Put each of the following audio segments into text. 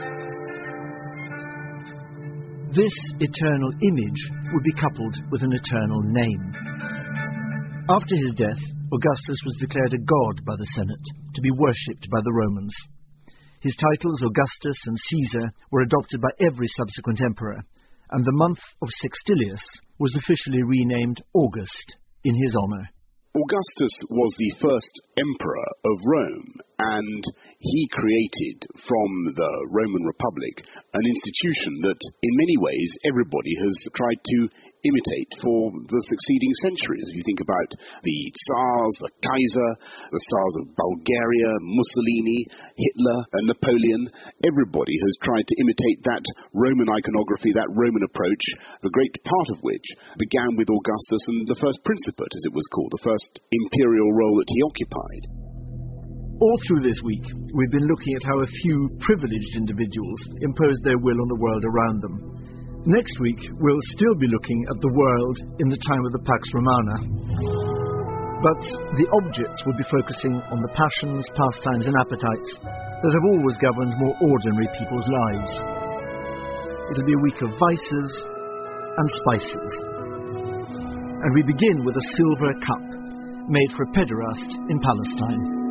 This eternal image would be coupled with an eternal name. After his death, Augustus was declared a god by the Senate, to be worshipped by the Romans. His titles Augustus and Caesar were adopted by every subsequent emperor, and the month of Sextilius was officially renamed August in his honor. Augustus was the first emperor of Rome, and he created from the Roman Republic an institution that in many ways everybody has tried to imitate for the succeeding centuries. If you think about the Tsars, the Kaiser, the Tsars of Bulgaria, Mussolini, Hitler and Napoleon, everybody has tried to imitate that Roman iconography, that Roman approach, the great part of which began with Augustus and the first Principate, as it was called, the first imperial role that he occupied. All through this week, we've been looking at how a few privileged individuals imposed their will on the world around them. Next week, we'll still be looking at the world in the time of the Pax Romana. But the objects will be focusing on the passions, pastimes and appetites that have always governed more ordinary people's lives. It'll be a week of vices and spices. And we begin with a silver cup made for a pederast in Palestine.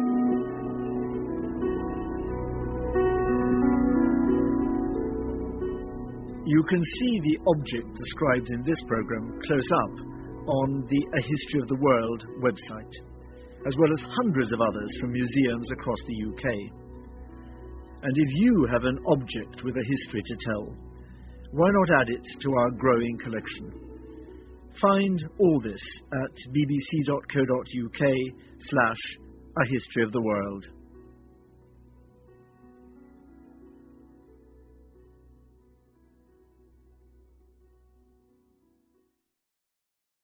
You can see the object described in this program close up on the A History of the World website, as well as hundreds of others from museums across the UK. And if you have an object with a history to tell, why not add it to our growing collection? Find all this at bbc.co.uk/A History of the World.